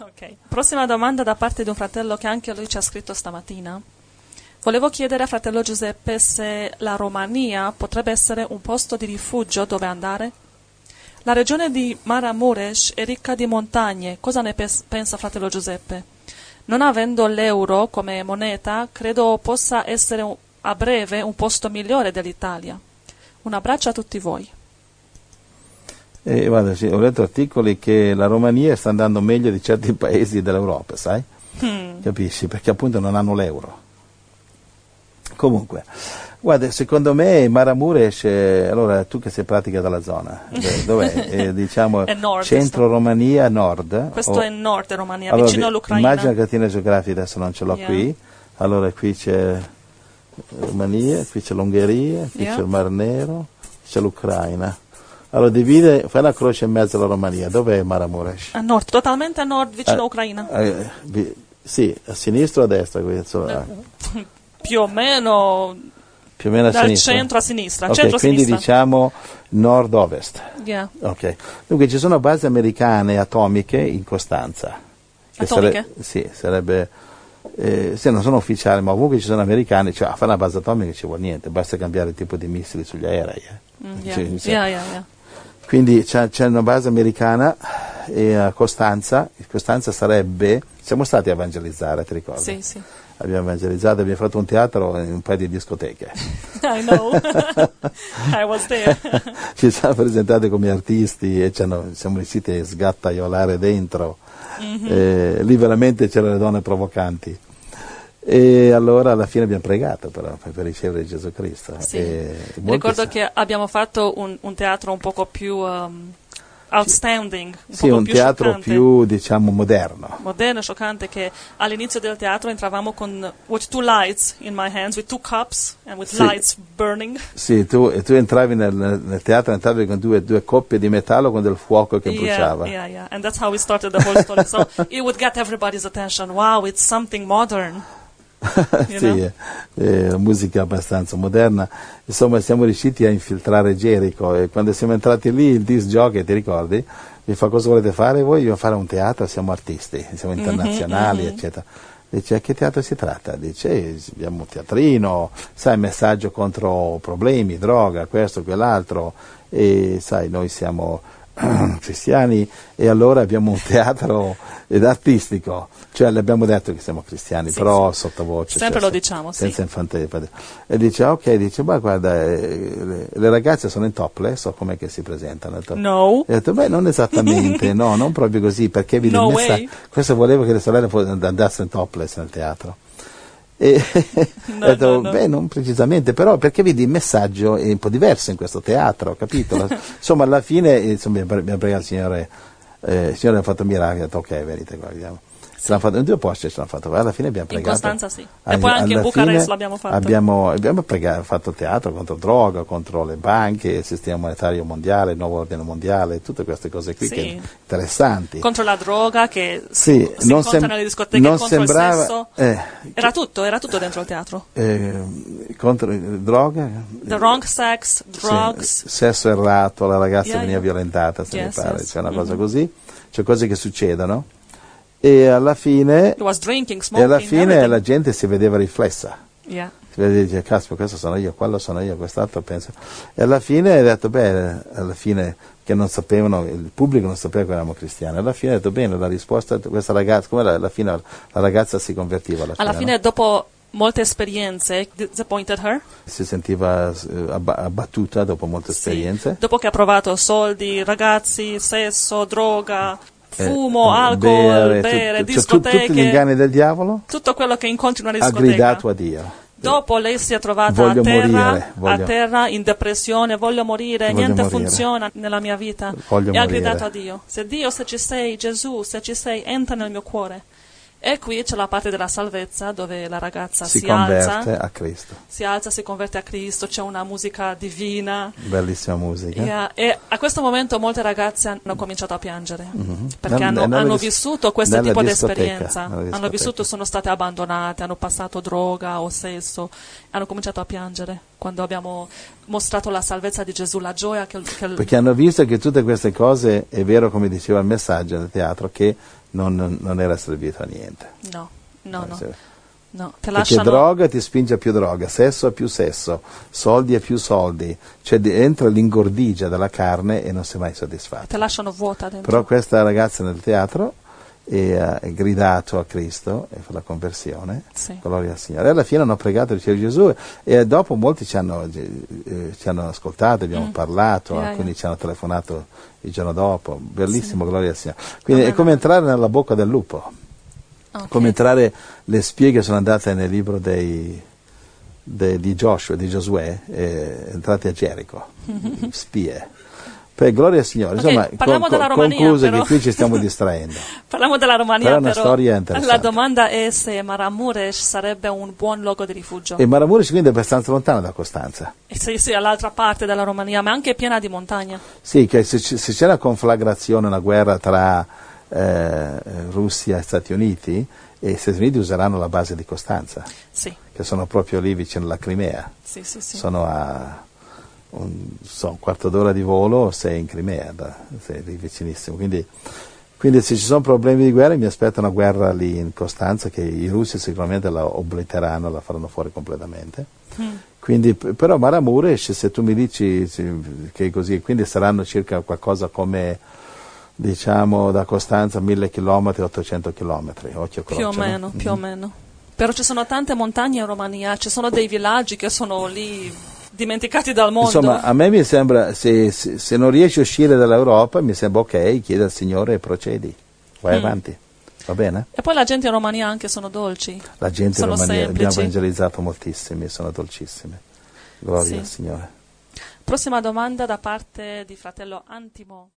Ok. Prossima domanda da parte di un fratello che anche lui ci ha scritto stamattina. Volevo chiedere a fratello Giuseppe se la Romania potrebbe essere un posto di rifugio dove andare. La regione di Maramuresh è ricca di montagne. Cosa ne pensa fratello Giuseppe? Non avendo l'euro come moneta, credo possa essere a breve un posto migliore dell'Italia. Un abbraccio a tutti voi. Guarda, sì, ho letto articoli che la Romania sta andando meglio di certi paesi dell'Europa, sai? Capisci? Perché appunto non hanno l'euro. Comunque, guarda, secondo me Maramuresh, allora tu che sei pratica dalla zona, dov'è? Diciamo è nord, centro Romania, nord. Questo è nord Romania, allora, vicino all'Ucraina. Immagina la cartina geografica, adesso non ce l'ho qui. Allora qui c'è Romania, qui c'è l'Ungheria, qui c'è il Mar Nero, c'è l'Ucraina. Allora divide, fai una croce in mezzo alla Romania. Dov'è Maramuresh? A nord, totalmente a nord, vicino all'Ucraina. Sì, a sinistra o a destra? Più o meno a dal sinistra. centro a sinistra. Ok, centro quindi sinistra. diciamo nord-ovest. Yeah. Ok. Dunque ci sono basi americane atomiche in Costanza. Atomiche? Sì, sarebbe... sì, non sono ufficiali, ma ovunque ci sono americani, cioè a fare una base atomica ci vuole niente, basta cambiare il tipo di missili sugli aerei. Yeah. Quindi c'è una base americana a Costanza. Costanza sarebbe... Siamo stati a evangelizzare, ti ricordi? Sì. Abbiamo evangelizzato, abbiamo fatto un teatro e un paio di discoteche. I know, I was there. Ci siamo presentati come artisti e siamo riusciti a sgattaiolare dentro. Lì veramente c'erano le donne provocanti. E allora alla fine abbiamo pregato per ricevere Gesù Cristo. Sì. Ricordo che abbiamo fatto un teatro un poco più outstanding, un teatro scioccante. più diciamo moderno, scioccante, che all'inizio del teatro entravamo con with two lights in my hands, with two cups and with lights burning. Sì, tu entravi nel teatro, entravi con due coppie di metallo con del fuoco che bruciava. Yeah. And that's how we started the whole story. So it would get everybody's attention. Wow, it's something modern. Musica abbastanza moderna. Insomma, siamo riusciti a infiltrare Gerico e quando siamo entrati lì il disc jockey, ti ricordi? Mi fa: cosa volete fare voi? Io fare un teatro, siamo artisti, siamo internazionali, eccetera. Dice: a che teatro si tratta? Dice: abbiamo un teatrino, sai, messaggio contro problemi, droga, questo, quell'altro, e sai, noi siamo cristiani e allora abbiamo un teatro artistico, cioè le abbiamo detto che siamo cristiani, però sottovoce sempre lo diciamo, senza infantile. E dice: ok, ma guarda, le ragazze sono in topless o com'è che si presentano? No. E ho detto: beh, non esattamente, no, non proprio così, perché questo voleva che le sorelle andassero in topless nel teatro. E ho detto: beh, non precisamente, però perché vedi il messaggio è un po' diverso in questo teatro, capito? Insomma, alla fine abbiamo pregato il Signore ha fatto miracoli, ha detto: ok, venite qua, vediamo. Ce l'hanno fatto in due posti, ce l'hanno fatto, alla fine abbiamo pregato. In Costanza sì, e poi anche in Bucarest l'abbiamo fatto. Abbiamo fatto teatro contro droga, contro le banche, il sistema monetario mondiale, il nuovo ordine mondiale, tutte queste cose qui che interessanti. Contro la droga che si incontra nelle discoteche, contro il sesso. Era tutto dentro il teatro. Contro droga. The wrong sex, drugs. Sesso errato, la ragazza veniva violentata, se mi pare, c'è una cosa così, c'è cose che succedono. E alla fine, la gente si vedeva riflessa. Si vedeva, caspita, questo sono io, quello sono io, quest'altro penso. E alla fine ha detto: beh, alla fine che non sapevano, il pubblico non sapeva che eravamo cristiani. Alla fine ha detto: bene, la risposta di questa ragazza, come alla fine la ragazza si convertiva alla fine, dopo molte esperienze, disappointed her? Si sentiva abbattuta dopo molte esperienze. Dopo che ha provato soldi, ragazzi, sesso, droga, fumo, alcol, bere, discoteche, tutti gli inganni del diavolo, tutto quello che incontri in una discoteca. Ha gridato a Dio. Dopo lei si è trovata a terra, in depressione, voglio morire, niente funziona nella mia vita. Ha gridato a Dio: se ci sei, Gesù, se ci sei, entra nel mio cuore. E qui c'è la parte della salvezza dove la ragazza si converte a Cristo. Si alza, si converte a Cristo, c'è una musica divina. Bellissima musica. E a questo momento molte ragazze hanno cominciato a piangere, perché hanno vissuto questo tipo di esperienza. Hanno vissuto, sono state abbandonate, hanno passato droga o sesso, hanno cominciato a piangere quando abbiamo mostrato la salvezza di Gesù, la gioia perché hanno visto che tutte queste cose, è vero come diceva il messaggio del teatro, che non era servito a niente. No, no, no. Sì. No, Perché droga ti spinge a più droga, sesso a più sesso, soldi a più soldi, cioè entra l'ingordigia della carne e non sei mai soddisfatto. Te lasciano vuota dentro. Però questa ragazza nel teatro ha gridato a Cristo e fa la conversione, sì. Gloria al Signore. E alla fine hanno pregato il cielo di Gesù e dopo molti ci hanno ascoltato, abbiamo parlato, alcuni ci hanno telefonato il giorno dopo, bellissimo, sì. Gloria al Signore. Quindi è come entrare nella bocca del lupo. Okay. Come entrare, le spie che sono andate nel libro di Giosuè, entrate a Gerico, spie. Per gloria al Signore. Okay, insomma, parliamo della Romania, concluse però. che qui ci stiamo distraendo. Parliamo della Romania, però è una storia interessante. La domanda è se Maramureș sarebbe un buon luogo di rifugio. E Maramureș quindi è abbastanza lontano da Costanza. Sì, all'altra parte della Romania, ma anche piena di montagne. Sì, che se c'è una conflagrazione, una guerra tra Russia e Stati Uniti, e gli Stati Uniti useranno la base di Costanza, sì. Che sono proprio lì vicino alla Crimea. Sì. Sono a un quarto d'ora di volo, sei in Crimea, sei lì vicinissimo. Quindi se ci sono problemi di guerra mi aspetto una guerra lì in Costanza, che i russi sicuramente la obliteranno, la faranno fuori completamente. Quindi, però Maramureș, se tu mi dici che è così, quindi saranno circa qualcosa come, diciamo, da Costanza 1000 km, 800 km, occhio croce. Più o meno. Però ci sono tante montagne in Romania, ci sono dei villaggi che sono lì dimenticati dal mondo. Insomma, a me mi sembra, se non riesci a uscire dall'Europa, mi sembra ok, chiedi al Signore e procedi, vai avanti, va bene? E poi la gente in Romania anche sono dolci. La gente in Romania, semplici. abbiamo evangelizzato moltissimi, sono dolcissime. Gloria al Signore. Prossima domanda da parte di fratello Antimo.